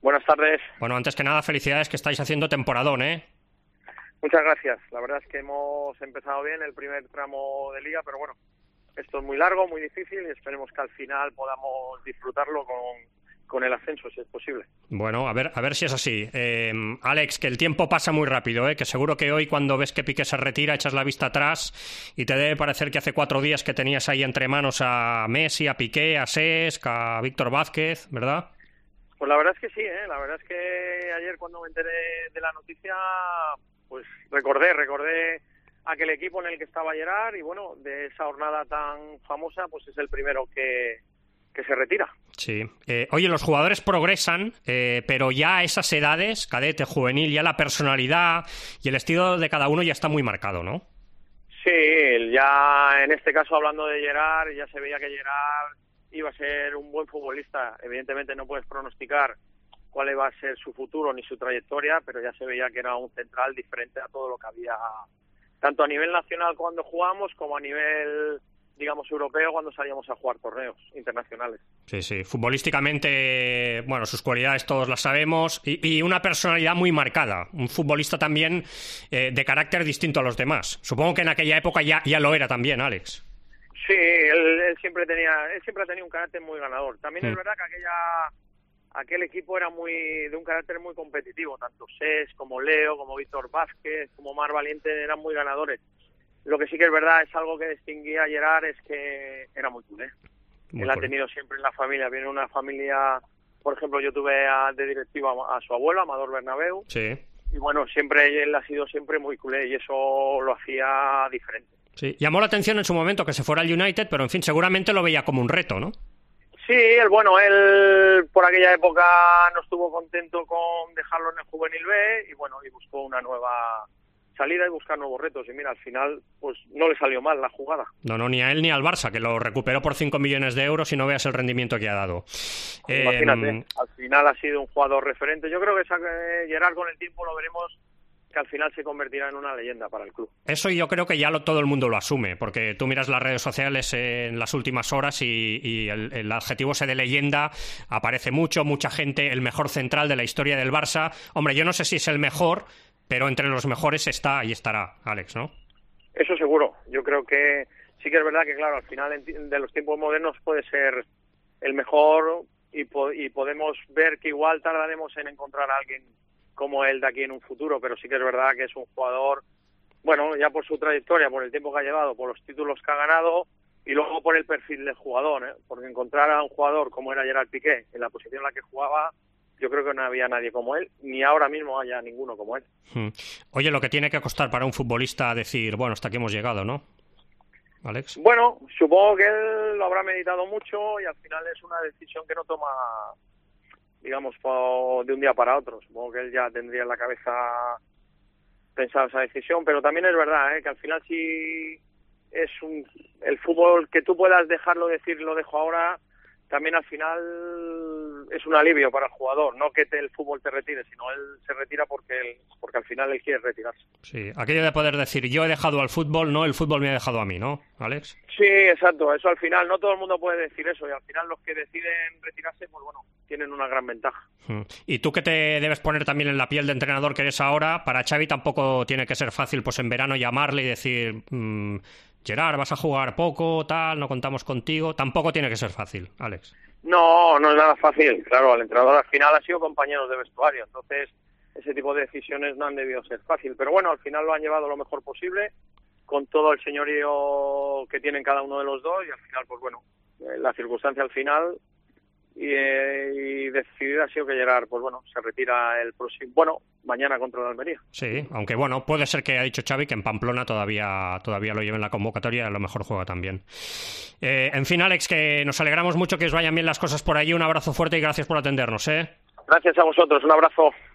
Buenas tardes. Bueno, antes que nada, felicidades que estáis haciendo temporadón, ¿eh? Muchas gracias. La verdad es que hemos empezado bien el primer tramo de liga, pero bueno, esto es muy largo, muy difícil y esperemos que al final podamos disfrutarlo con el ascenso, si es posible. Bueno, a ver si es así. Alex, que el tiempo pasa muy rápido, que seguro que hoy cuando ves que Piqué se retira echas la vista atrás y te debe parecer que hace 4 días que tenías ahí entre manos a Messi, a Piqué, a Cesc, a Víctor Vázquez, ¿verdad? Pues la verdad es que sí, la verdad es que ayer cuando me enteré de la noticia, pues recordé aquel equipo en el que estaba Gerard y bueno, de esa jornada tan famosa, pues es el primero que se retira. Sí. Oye, los jugadores progresan, pero ya a esas edades, cadete, juvenil, ya la personalidad y el estilo de cada uno ya está muy marcado, ¿no? Sí, ya en este caso hablando de Gerard, ya se veía que Gerard iba a ser un buen futbolista. Evidentemente no puedes pronosticar cuál iba a ser su futuro ni su trayectoria, pero ya se veía que era un central diferente a todo lo que había, tanto a nivel nacional cuando jugamos como a nivel, digamos, europeo cuando salíamos a jugar torneos internacionales. Sí. Futbolísticamente, bueno, sus cualidades todos las sabemos y una personalidad muy marcada. Un futbolista también de carácter distinto a los demás. Supongo que en aquella época ya lo era también, Alex. Sí, él siempre ha tenido un carácter muy ganador. También es verdad que aquel equipo era de un carácter muy competitivo. Tanto Cesc como Leo, como Víctor Vázquez, como Mar Valiente eran muy ganadores. Lo que sí que es verdad, es algo que distinguía a Gerard, es que era muy culé. Él ha tenido siempre en la familia, viene una familia, por ejemplo, yo tuve de directivo a su abuelo, Amador Bernabéu. Sí. Y bueno, siempre él ha sido siempre muy culé y eso lo hacía diferente. Sí, llamó la atención en su momento que se fuera al United, pero en fin, seguramente lo veía como un reto, ¿no? Sí, él por aquella época no estuvo contento con dejarlo en el Juvenil B y bueno, y buscó una nueva salida y buscar nuevos retos. Y mira, al final pues no le salió mal la jugada. No, ni a él ni al Barça, que lo recuperó por 5 millones de euros y no veas el rendimiento que ha dado. Imagínate, al final ha sido un jugador referente. Yo creo que Gerard con el tiempo lo veremos que al final se convertirá en una leyenda para el club. Eso yo creo que ya todo el mundo lo asume, porque tú miras las redes sociales en las últimas horas y el adjetivo ese de leyenda aparece mucha gente, el mejor central de la historia del Barça. Hombre, yo no sé si es el mejor, pero entre los mejores está y estará, Alex, ¿no? Eso seguro. Yo creo que sí que es verdad que, claro, al final de los tiempos modernos puede ser el mejor y podemos ver que igual tardaremos en encontrar a alguien como él de aquí en un futuro, pero sí que es verdad que es un jugador, bueno, ya por su trayectoria, por el tiempo que ha llevado, por los títulos que ha ganado y luego por el perfil del jugador, porque encontrar a un jugador como era Gerard Piqué en la posición en la que jugaba, yo creo que no había nadie como él, ni ahora mismo haya ninguno como él. Oye, lo que tiene que costar para un futbolista decir, bueno, hasta aquí hemos llegado, ¿no, Alex? Bueno, supongo que él lo habrá meditado mucho y al final es una decisión que no toma, digamos, de un día para otro. Supongo que él ya tendría en la cabeza pensado esa decisión, pero también es verdad que al final si es el fútbol que tú puedas dejarlo decir, lo dejo ahora, también al final es un alivio para el jugador, no que el fútbol te retire, sino él se retira porque al final él quiere retirarse. Sí, aquello de poder decir, yo he dejado al fútbol, no el fútbol me ha dejado a mí, ¿no, Alex? Sí, exacto, eso al final, no todo el mundo puede decir eso, y al final los que deciden retirarse, pues bueno, tienen una gran ventaja. Y tú que te debes poner también en la piel de entrenador que eres ahora, para Xavi tampoco tiene que ser fácil pues en verano llamarle y decir, Gerard, vas a jugar poco, tal, no contamos contigo, tampoco tiene que ser fácil, Alex. No es nada fácil, claro, el entrenador al final ha sido compañeros de vestuario, entonces ese tipo de decisiones no han debido ser fácil, pero bueno, al final lo han llevado lo mejor posible, con todo el señorío que tienen cada uno de los dos, y al final, pues bueno, la circunstancia al final y decidida ha sido que Gerard, pues bueno, se retira el próximo, bueno, mañana contra el Almería. Sí, aunque bueno, puede ser que ha dicho Xavi que en Pamplona todavía lo lleve en la convocatoria y a lo mejor juega también. En fin, Alex, que nos alegramos mucho que os vayan bien las cosas por allí. Un abrazo fuerte y gracias por atendernos, ¿eh? Gracias a vosotros, un abrazo.